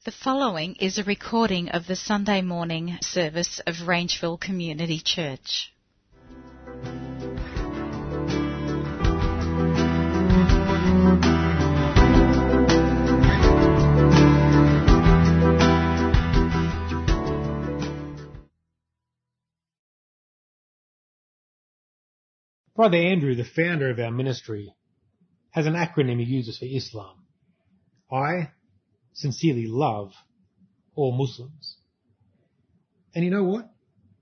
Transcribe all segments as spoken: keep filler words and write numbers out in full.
The following is a recording of the Sunday morning service of Rangeville Community Church. Brother Andrew, the founder of our ministry, has an acronym he uses for Islam. I sincerely love all Muslims. And you know what?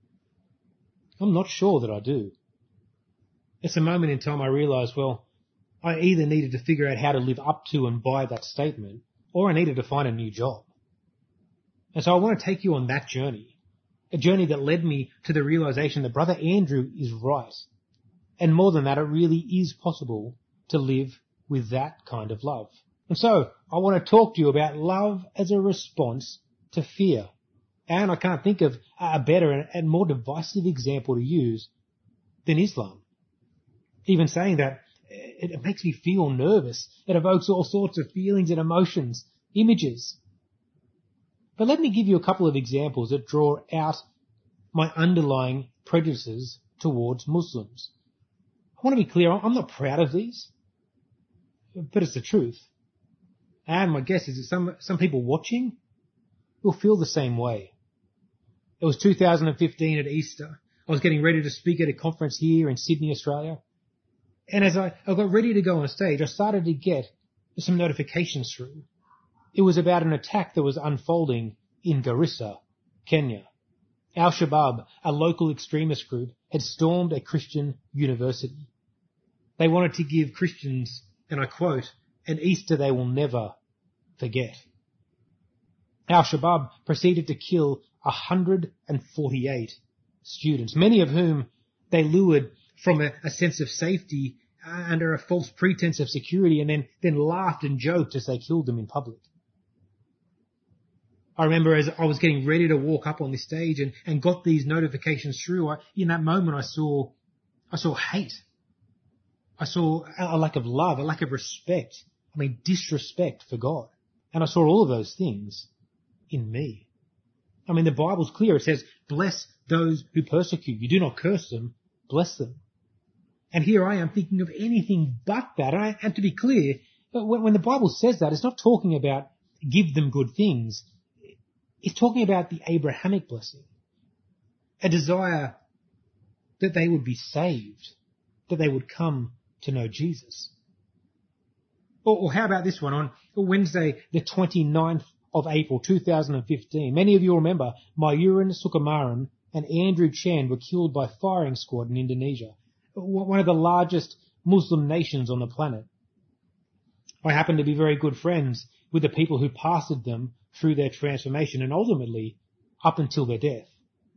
I'm not sure that I do. It's a moment in time I realised, well, I either needed to figure out how to live up to and by that statement, or I needed to find a new job. And so I want to take you on that journey, a journey that led me to the realisation that Brother Andrew is right. And more than that, it really is possible to live with that kind of love. And so I want to talk to you about love as a response to fear. And I can't think of a better and more divisive example to use than Islam. Even saying that, it makes me feel nervous. It evokes all sorts of feelings and emotions, images. But let me give you a couple of examples that draw out my underlying prejudices towards Muslims. I want to be clear, I'm not proud of these, but it's the truth. And my guess is that some, some people watching will feel the same way. It was two thousand fifteen at Easter. I was getting ready to speak at a conference here in Sydney, Australia. And as I, I got ready to go on stage, I started to get some notifications through. It was about an attack that was unfolding in Garissa, Kenya. Al-Shabaab, a local extremist group, had stormed a Christian university. They wanted to give Christians, and I quote, an Easter they will never forget. Al-Shabaab proceeded to kill one hundred forty-eight students, many of whom they lured from a, a sense of safety uh, under a false pretense of security, and then, then laughed and joked as they killed them in public. I remember as I was getting ready to walk up on this stage and, and got these notifications through, I, in that moment I saw, I saw hate. I saw a, a lack of love, a lack of respect. I mean, disrespect for God. And I saw all of those things in me. I mean, the Bible's clear. It says, bless those who persecute you. Do not curse them, bless them. And here I am thinking of anything but that. And, I, and to be clear, when, when the Bible says that, it's not talking about give them good things. It's talking about the Abrahamic blessing, a desire that they would be saved, that they would come to know Jesus. Or, or how about this one? On Wednesday, the twenty-ninth of April, two thousand fifteen, many of you remember Mayuran Sukumaran and Andrew Chan were killed by firing squad in Indonesia, one of the largest Muslim nations on the planet. I happen to be very good friends with the people who pastored them through their transformation and ultimately up until their death.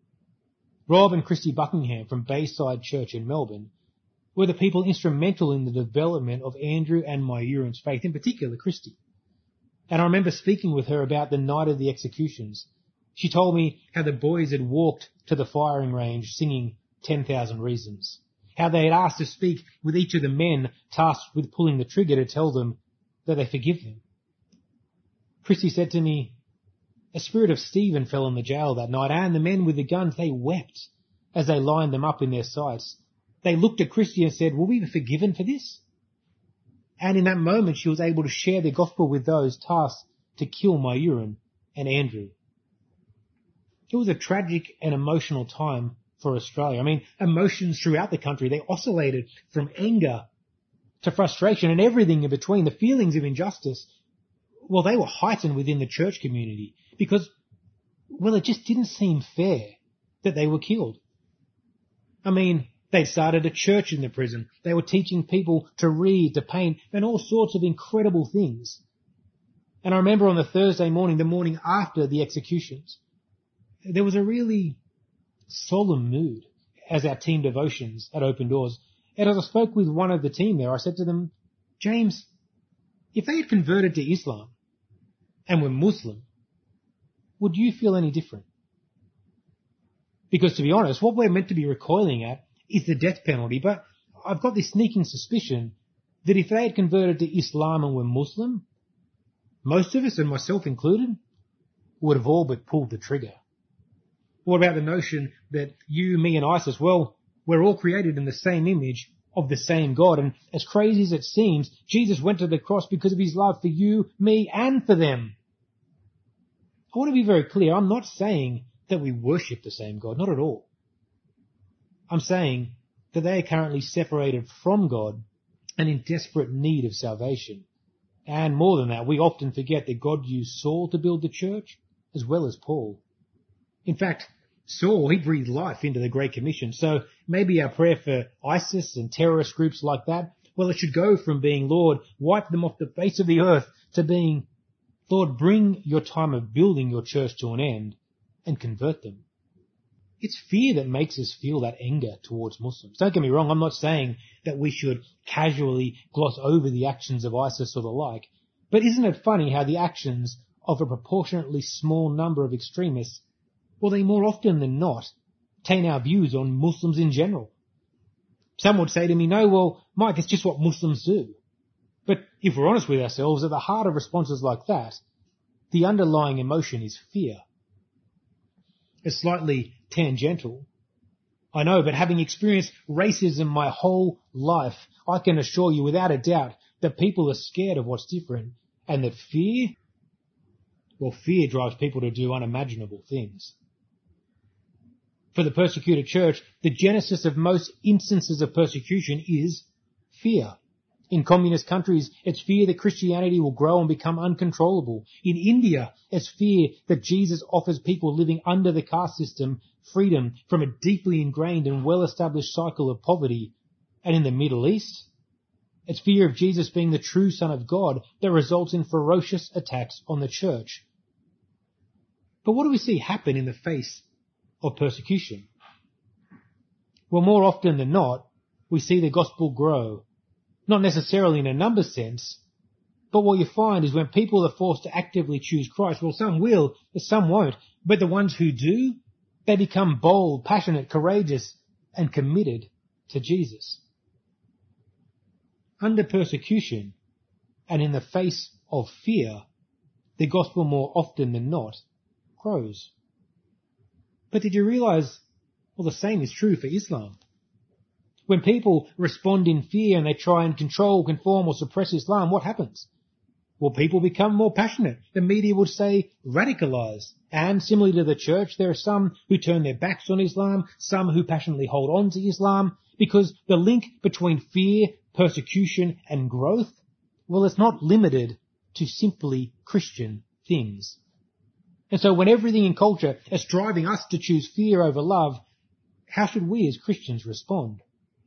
Rob and Christy Buckingham from Bayside Church in Melbourne were the people instrumental in the development of Andrew and Mayuran's faith, in particular Christy. And I remember speaking with her about the night of the executions. She told me how the boys had walked to the firing range singing ten thousand Reasons, how they had asked to speak with each of the men tasked with pulling the trigger to tell them that they forgive them. Christy said to me, a spirit of Stephen fell in the jail that night, and the men with the guns, they wept as they lined them up in their sights. They looked at Christy and said, will we be forgiven for this? And in that moment, she was able to share the gospel with those tasked to kill Mayuran and Andrew. It was a tragic and emotional time for Australia. I mean, emotions throughout the country, they oscillated from anger to frustration and everything in between. The feelings of injustice, well, they were heightened within the church community because, well, it just didn't seem fair that they were killed. I mean, they started a church in the prison. They were teaching people to read, to paint, and all sorts of incredible things. And I remember on the Thursday morning, the morning after the executions, there was a really solemn mood as our team devotions at Open Doors. And as I spoke with one of the team there, I said to them, James, if they had converted to Islam and were Muslim, would you feel any different? Because to be honest, what we're meant to be recoiling at is the death penalty, but I've got this sneaking suspicion that if they had converted to Islam and were Muslim, most of us, and myself included, would have all but pulled the trigger. What about the notion that you, me and ISIS, well, we're all created in the same image of the same God, and as crazy as it seems, Jesus went to the cross because of his love for you, me, and for them. I want to be very clear. I'm not saying that we worship the same God, not at all. I'm saying that they are currently separated from God and in desperate need of salvation. And more than that, we often forget that God used Saul to build the church as well as Paul. In fact, Saul, he breathed life into the Great Commission. So maybe our prayer for ISIS and terrorist groups like that, well, it should go from being, Lord, wipe them off the face of the earth, to being, Lord, bring your time of building your church to an end and convert them. It's fear that makes us feel that anger towards Muslims. Don't get me wrong, I'm not saying that we should casually gloss over the actions of ISIS or the like, but isn't it funny how the actions of a proportionately small number of extremists, well, they more often than not taint our views on Muslims in general. Some would say to me, no, well, Mike, it's just what Muslims do. But if we're honest with ourselves, at the heart of responses like that, the underlying emotion is fear. It's slightly tangential, I know, but having experienced racism my whole life, I can assure you without a doubt that people are scared of what's different, and that fear, well, fear drives people to do unimaginable things. For the persecuted church, the genesis of most instances of persecution is fear. In communist countries, it's fear that Christianity will grow and become uncontrollable. In India, it's fear that Jesus offers people living under the caste system freedom from a deeply ingrained and well-established cycle of poverty. And in the Middle East, it's fear of Jesus being the true Son of God that results in ferocious attacks on the church. But what do we see happen in the face of persecution? Well, more often than not, we see the gospel grow. Not necessarily in a numbers sense, but what you find is when people are forced to actively choose Christ, well, some will, but some won't. But the ones who do, they become bold, passionate, courageous, and committed to Jesus. Under persecution, and in the face of fear, the gospel more often than not grows. But did you realize, well, the same is true for Islam? When people respond in fear and they try and control, conform, or suppress Islam, what happens? Well, people become more passionate. The media would say radicalize. And similarly to the church, there are some who turn their backs on Islam, some who passionately hold on to Islam, because the link between fear, persecution, and growth, well, it's not limited to simply Christian things. And so when everything in culture is driving us to choose fear over love, how should we as Christians respond?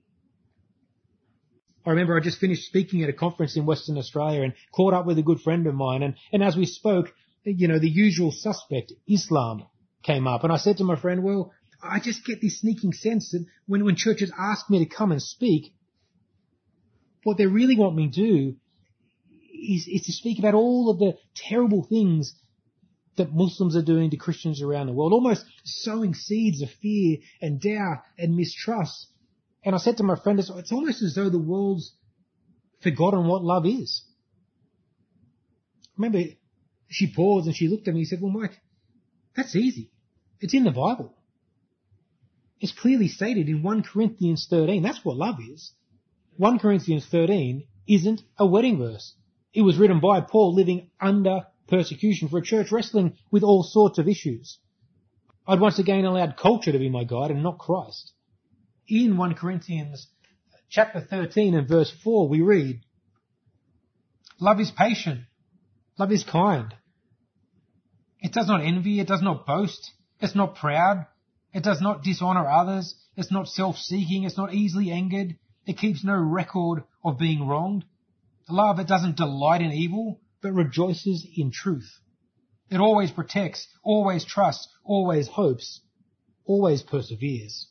I remember I just finished speaking at a conference in Western Australia and caught up with a good friend of mine. And, and as we spoke, you know, the usual suspect, Islam, came up. And I said to my friend, well, I just get this sneaking sense that when, when churches ask me to come and speak, what they really want me to do is, is to speak about all of the terrible things that Muslims are doing to Christians around the world, almost sowing seeds of fear and doubt and mistrust. And I said to my friend, it's, it's almost as though the world's forgotten what love is. Remember, she paused and she looked at me and said, well, Mike, that's easy. It's in the Bible. It's clearly stated in First Corinthians thirteen. That's what love is. First Corinthians thirteen isn't a wedding verse. It was written by Paul living under persecution for a church wrestling with all sorts of issues. I'd once again allowed culture to be my guide and not Christ. In First Corinthians chapter thirteen and verse four, we read, love is patient. Love is kind. It does not envy. It does not boast. It's not proud. It does not dishonor others. It's not self-seeking. It's not easily angered. It keeps no record of being wronged. Love, it doesn't delight in evil, but rejoices in truth. It always protects, always trusts, always hopes, always perseveres.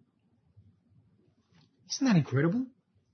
Isn't that incredible?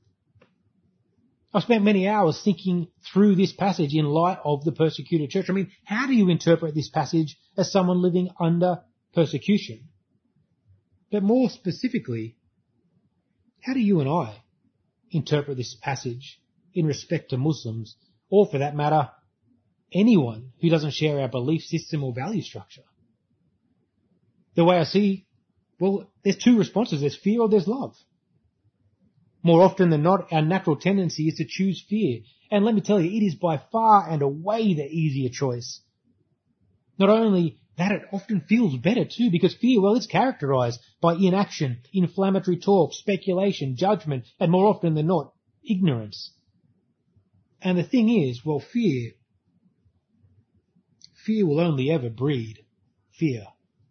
I've spent many hours thinking through this passage in light of the persecuted church. I mean, how do you interpret this passage as someone living under persecution? But more specifically, how do you and I interpret this passage in respect to Muslims, or for that matter, anyone who doesn't share our belief system or value structure. The way I see, well, there's two responses. There's fear or there's love. More often than not, our natural tendency is to choose fear. And let me tell you, it is by far and away the easier choice. Not only that, it often feels better too, because fear, well, it's characterized by inaction, inflammatory talk, speculation, judgment, and more often than not, ignorance. And the thing is, well, fear, fear will only ever breed fear.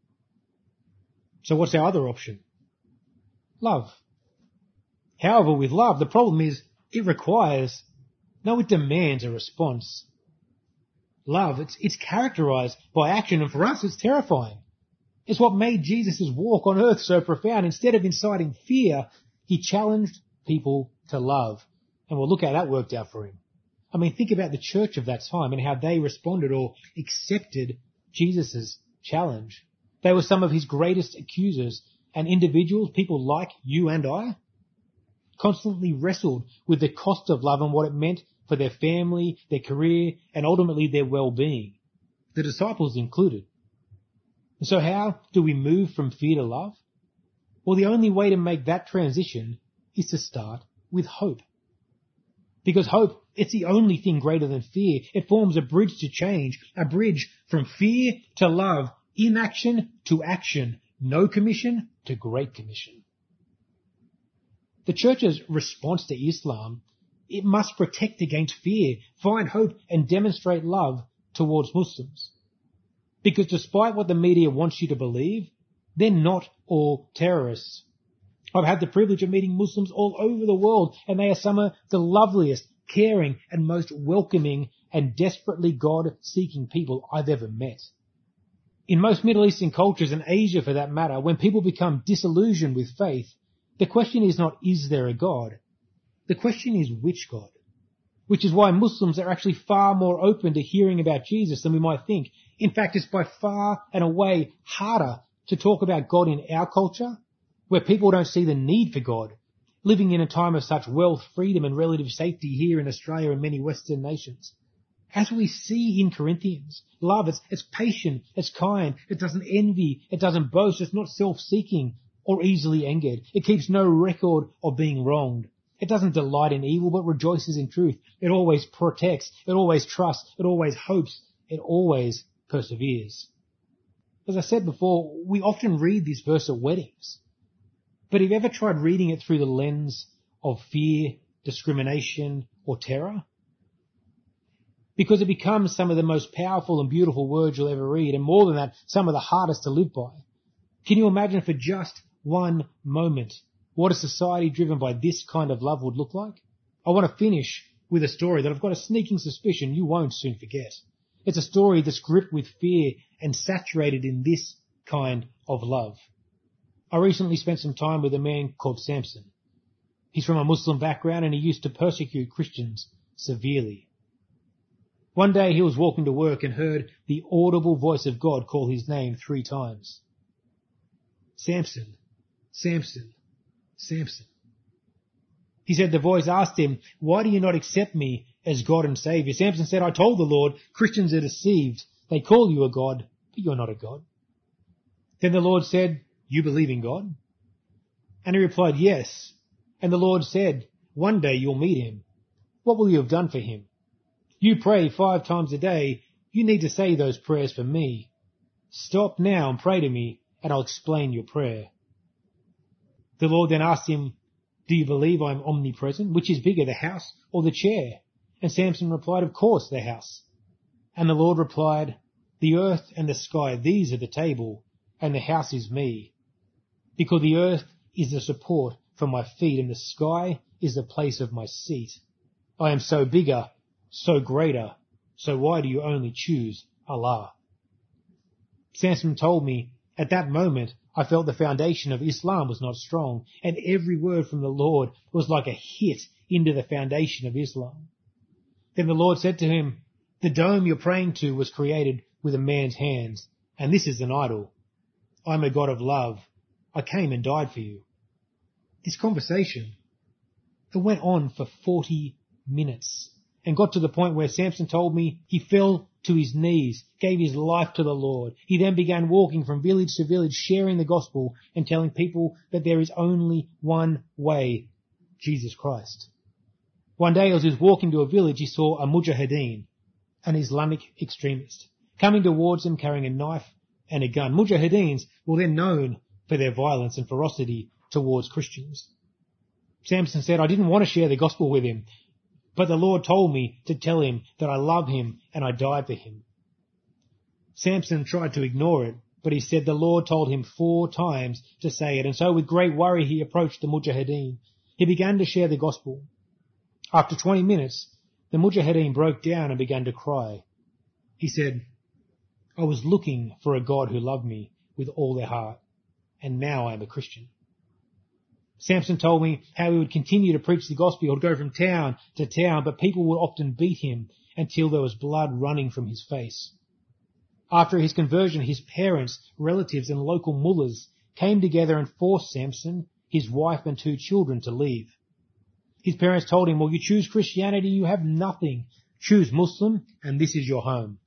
So what's our other option? Love. However, with love, the problem is it requires, no, it demands a response. Love, it's, it's characterized by action, and for us, it's terrifying. It's what made Jesus' walk on earth so profound. Instead of inciting fear, he challenged people to love. And we'll look how that worked out for him. I mean, think about the church of that time and how they responded or accepted Jesus' challenge. They were some of his greatest accusers, and individuals, people like you and I, constantly wrestled with the cost of love and what it meant for their family, their career, and ultimately their well-being, the disciples included. And so how do we move from fear to love? Well, the only way to make that transition is to start with hope. Because hope, it's the only thing greater than fear. It forms a bridge to change, a bridge from fear to love, inaction to action, no commission to great commission. The church's response to Islam, it must protect against fear, find hope, and demonstrate love towards Muslims. Because despite what the media wants you to believe, they're not all terrorists. I've had the privilege of meeting Muslims all over the world, and they are some of the loveliest, caring, and most welcoming and desperately God-seeking people I've ever met. In most Middle Eastern cultures, and Asia for that matter, when people become disillusioned with faith, the question is not, is there a God? The question is, which God? Which is why Muslims are actually far more open to hearing about Jesus than we might think. In fact, it's by far and away harder to talk about God in our culture, where people don't see the need for God, living in a time of such wealth, freedom, and relative safety here in Australia and many Western nations. As we see in Corinthians, love, it's, it's patient, it's kind, it doesn't envy, it doesn't boast, it's not self-seeking or easily angered. It keeps no record of being wronged. It doesn't delight in evil, but rejoices in truth. It always protects, it always trusts, it always hopes, it always perseveres. As I said before, we often read this verse at weddings. But have you ever tried reading it through the lens of fear, discrimination, or terror? Because it becomes some of the most powerful and beautiful words you'll ever read, and more than that, some of the hardest to live by. Can you imagine for just one moment what a society driven by this kind of love would look like? I want to finish with a story that I've got a sneaking suspicion you won't soon forget. It's a story that's gripped with fear and saturated in this kind of love. I recently spent some time with a man called Samson. He's from a Muslim background and he used to persecute Christians severely. One day he was walking to work and heard the audible voice of God call his name three times. Samson, Samson, Samson. He said the voice asked him, "Why do you not accept me as God and Savior?" Samson said, "I told the Lord, Christians are deceived. They call you a God, but you're not a God." Then the Lord said, "You believe in God?" And he replied, "Yes." And the Lord said, "One day you'll meet him. What will you have done for him? You pray five times a day. You need to say those prayers for me. Stop now and pray to me, and I'll explain your prayer." The Lord then asked him, "Do you believe I'm omnipresent? Which is bigger, the house or the chair?" And Samson replied, "Of course, the house." And the Lord replied, "The earth and the sky, these are the table, and the house is me. Because the earth is the support for my feet, and the sky is the place of my seat. I am so bigger, so greater, so why do you only choose Allah?" Samson told me, at that moment, I felt the foundation of Islam was not strong, and every word from the Lord was like a hit into the foundation of Islam. Then the Lord said to him, "The dome you're praying to was created with a man's hands, and this is an idol. I'm a God of love. I came and died for you." This conversation, it went on for forty minutes. and got to the point where Samson told me he fell to his knees, gave his life to the Lord. He then began walking from village to village, sharing the gospel and telling people that there is only one way, Jesus Christ. One day as he was walking to a village, he saw a mujahideen, an Islamic extremist, coming towards him carrying a knife and a gun. Mujahideens were then known for their violence and ferocity towards Christians. Samson said, I didn't want to share the gospel with him, but the Lord told me to tell him that I love him and I died for him. Samson tried to ignore it, but he said the Lord told him four times to say it, and so with great worry he approached the mujahideen. He began to share the gospel. After twenty minutes, the mujahideen broke down and began to cry. He said, I was looking for a God who loved me with all their heart, and now I am a Christian. Samson told me how he would continue to preach the gospel. He would go from town to town, but people would often beat him until there was blood running from his face. After his conversion, his parents, relatives, and local mullahs came together and forced Samson, his wife, and two children to leave. His parents told him, well, you choose Christianity, you have nothing. Choose Muslim, and this is your home.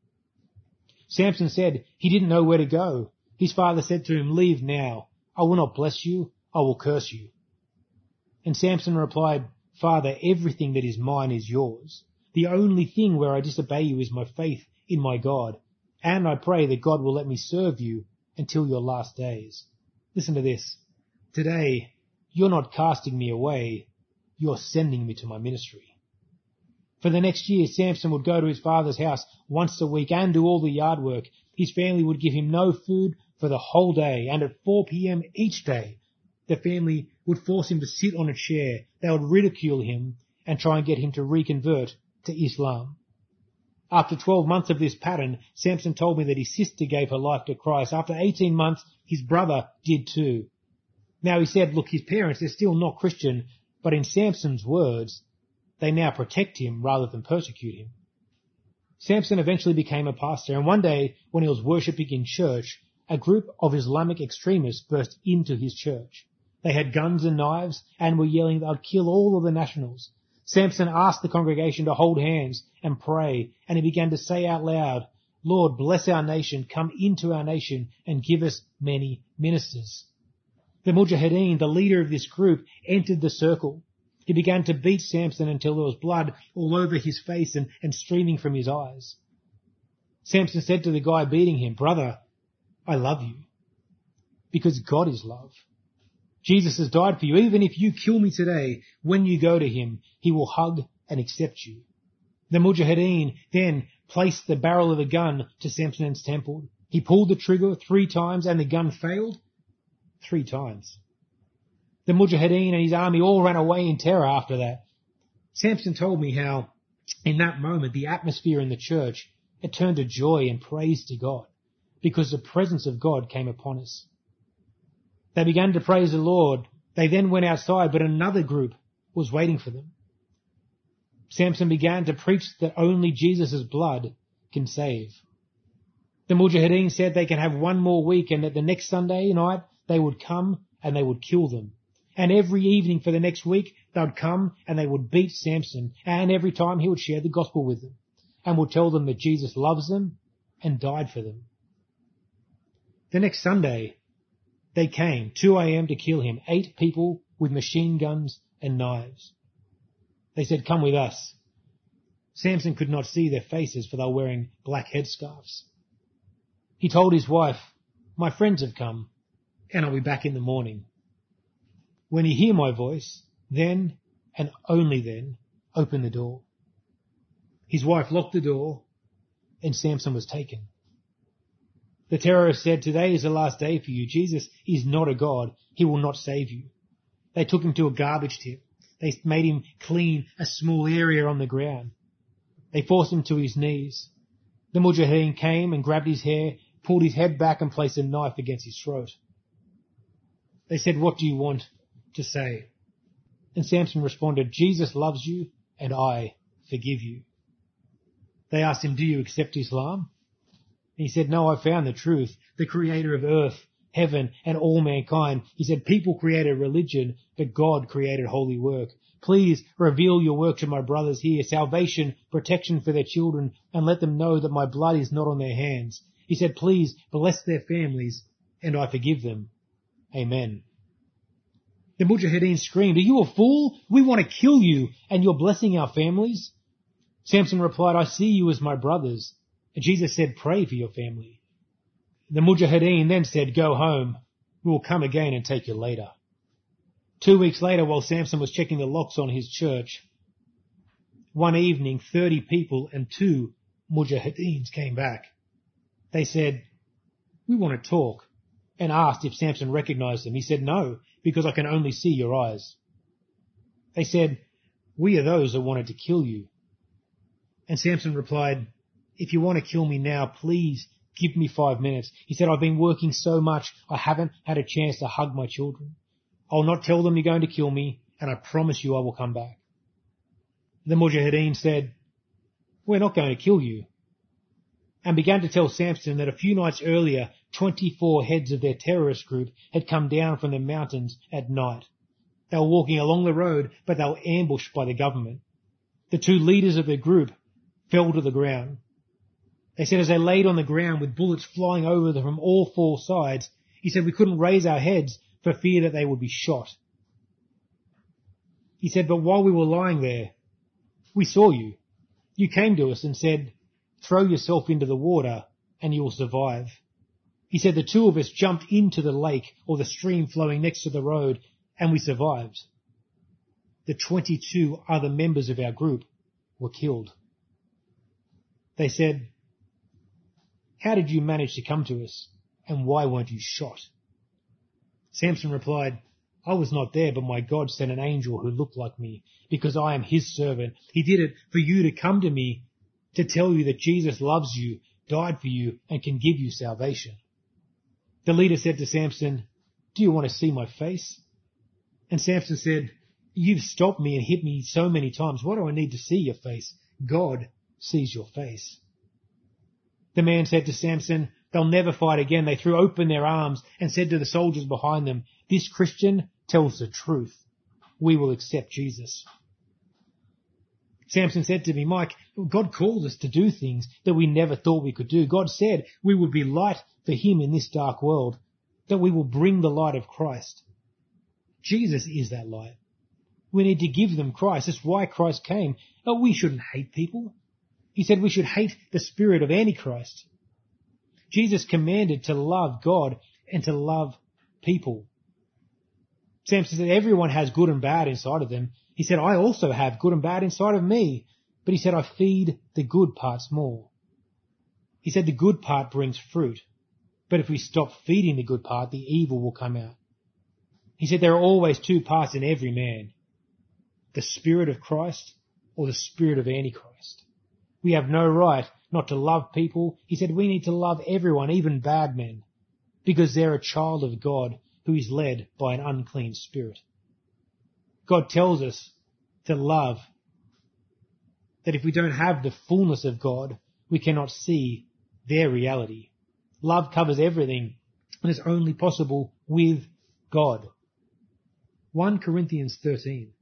Samson said he didn't know where to go. His father said to him, leave now. I will not bless you. I will curse you. And Samson replied, Father, everything that is mine is yours. The only thing where I disobey you is my faith in my God. And I pray that God will let me serve you until your last days. Listen to this. Today, you're not casting me away. You're sending me to my ministry. For the next year, Samson would go to his father's house once a week and do all the yard work. His family would give him no food for the whole day, and at four p.m. each day, the family would force him to sit on a chair. They would ridicule him and try and get him to reconvert to Islam. After twelve months of this pattern, Samson told me that his sister gave her life to Christ. After eighteen months, his brother did too. Now he said, look, his parents, they're still not Christian, but in Samson's words, they now protect him rather than persecute him. Samson eventually became a pastor, and one day when he was worshipping in church, a group of Islamic extremists burst into his church. They had guns and knives and were yelling they'd kill all of the nationals. Samson asked the congregation to hold hands and pray, and he began to say out loud, Lord, bless our nation, come into our nation and give us many ministers. The Mujahideen, the leader of this group, entered the circle. He began to beat Samson until there was blood all over his face and, and streaming from his eyes. Samson said to the guy beating him, Brother, I love you because God is love. Jesus has died for you. Even if you kill me today, when you go to him, he will hug and accept you. The Mujahideen then placed the barrel of the gun to Samson's temple. He pulled the trigger three times and the gun failed three times. The Mujahideen and his army all ran away in terror after that. Samson told me how in that moment the atmosphere in the church, it turned to joy and praise to God because the presence of God came upon us. They began to praise the Lord. They then went outside, but another group was waiting for them. Samson began to preach that only Jesus' blood can save. The Mujahideen said they can have one more week and that the next Sunday night they would come and they would kill them. And every evening for the next week they would come and they would beat Samson. And every time he would share the gospel with them and would tell them that Jesus loves them and died for them. The next Sunday, they came, two a.m. to kill him, eight people with machine guns and knives. They said, come with us. Samson could not see their faces for they were wearing black headscarves. He told his wife, my friends have come and I'll be back in the morning. When you hear my voice, then and only then open the door. His wife locked the door and Samson was taken. The terrorists said, today is the last day for you. Jesus is not a God. He will not save you. They took him to a garbage tip. They made him clean a small area on the ground. They forced him to his knees. The Mujahideen came and grabbed his hair, pulled his head back and placed a knife against his throat. They said, what do you want to say? And Samson responded, Jesus loves you and I forgive you. They asked him, do you accept Islam? And he said, no, I found the truth, the creator of earth heaven, and all mankind. He said, people created religion, but God created holy work. Please reveal your work to my brothers here, salvation, protection for their children, and let them know that my blood is not on their hands. He said, please bless their families, and I forgive them. Amen. The Mujahideen screamed, are you a fool? We want to kill you, and you're blessing our families? Samson replied, I see you as my brothers. And Jesus said, pray for your family. The Mujahideen then said, go home. We will come again and take you later. Two weeks later, while Samson was checking the locks on his church, one evening, thirty people and two Mujahideens came back. They said, we want to talk, and asked if Samson recognized them. He said, no, because I can only see your eyes. They said, we are those that wanted to kill you. And Samson replied, if you want to kill me now, please give me five minutes. He said, I've been working so much, I haven't had a chance to hug my children. I'll not tell them you're going to kill me, and I promise you I will come back. The Mujahideen said, we're not going to kill you, and began to tell Samson that a few nights earlier, twenty-four heads of their terrorist group had come down from the mountains at night. They were walking along the road, but they were ambushed by the government. The two leaders of the group fell to the ground. They said as they laid on the ground with bullets flying over them from all four sides, he said we couldn't raise our heads for fear that they would be shot. He said, but while we were lying there, we saw you. You came to us and said, throw yourself into the water and you will survive. He said the two of us jumped into the lake or the stream flowing next to the road and we survived. The twenty-two other members of our group were killed. They said, how did you manage to come to us and why weren't you shot? Samson replied, I was not there, but my God sent an angel who looked like me because I am his servant. He did it for you to come to me to tell you that Jesus loves you, died for you, and can give you salvation. The leader said to Samson, do you want to see my face? And Samson said, you've stopped me and hit me so many times. Why do I need to see your face? God sees your face. The man said to Samson, they'll never fight again. They threw open their arms and said to the soldiers behind them, this Christian tells the truth. We will accept Jesus. Samson said to me, Mike, God called us to do things that we never thought we could do. God said we would be light for him in this dark world, that we will bring the light of Christ. Jesus is that light. We need to give them Christ. That's why Christ came. Oh, we shouldn't hate people. He said we should hate the spirit of Antichrist. Jesus commanded to love God and to love people. Samson said everyone has good and bad inside of them. He said, I also have good and bad inside of me. But he said, I feed the good parts more. He said the good part brings fruit. But if we stop feeding the good part, the evil will come out. He said there are always two parts in every man. The spirit of Christ or the spirit of Antichrist. We have no right not to love people. He said we need to love everyone, even bad men, because they're a child of God who is led by an unclean spirit. God tells us to love, that if we don't have the fullness of God, we cannot see their reality. Love covers everything and is only possible with God. First Corinthians thirteen.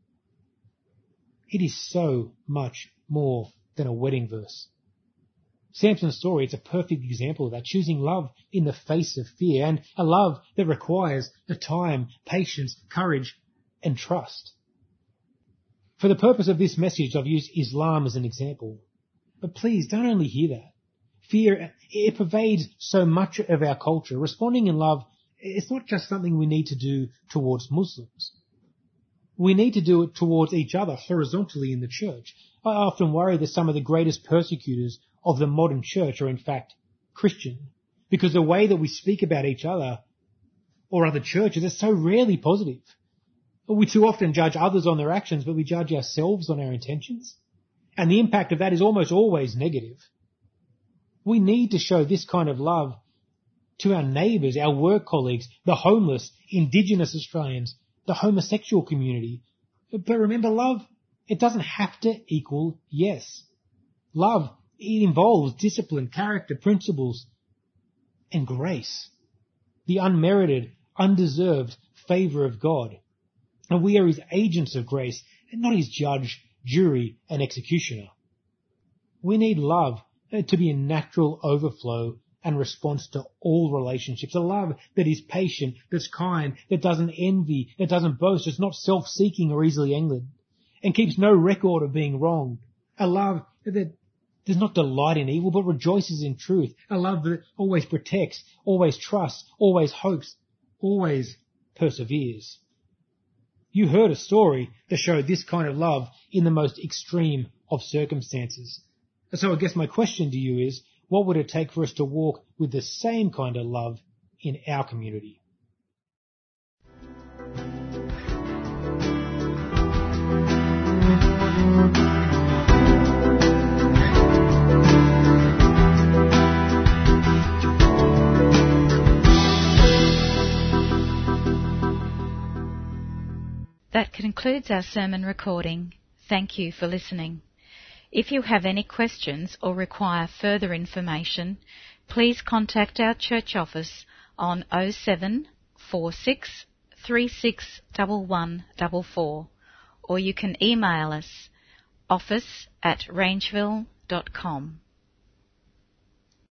It is so much more than a wedding verse. Samson's story, it's a perfect example of that, choosing love in the face of fear, and a love that requires the time, patience, courage, and trust. For the purpose of this message, I've used Islam as an example. But please, don't only hear that. Fear, it pervades so much of our culture. Responding in love, it's not just something we need to do towards Muslims. We need to do it towards each other horizontally in the church. I often worry that some of the greatest persecutors of the modern church are in fact Christian, because the way that we speak about each other or other churches is so rarely positive. We too often judge others on their actions, but we judge ourselves on our intentions. And the impact of that is almost always negative. We need to show this kind of love to our neighbours, our work colleagues, the homeless, Indigenous Australians, the homosexual community. But remember, love, it doesn't have to equal yes. Love, it involves discipline, character, principles, and grace. the unmerited, undeserved favour of God. And we are his agents of grace, and not his judge, jury, and executioner. We need love to be a natural overflow and response to all relationships. A love that is patient, that's kind, that doesn't envy, that doesn't boast, that's not self-seeking or easily angered, and keeps no record of being wrong. A love that does not delight in evil, but rejoices in truth. A love that always protects, always trusts, always hopes, always perseveres. You heard a story that showed this kind of love in the most extreme of circumstances. So I guess my question to you is, what would it take for us to walk with the same kind of love in our community? That concludes our sermon recording. Thank you for listening. If you have any questions or require further information, please contact our church office on oh seven four six three six one one four four, or you can email us office at rangeville dot com.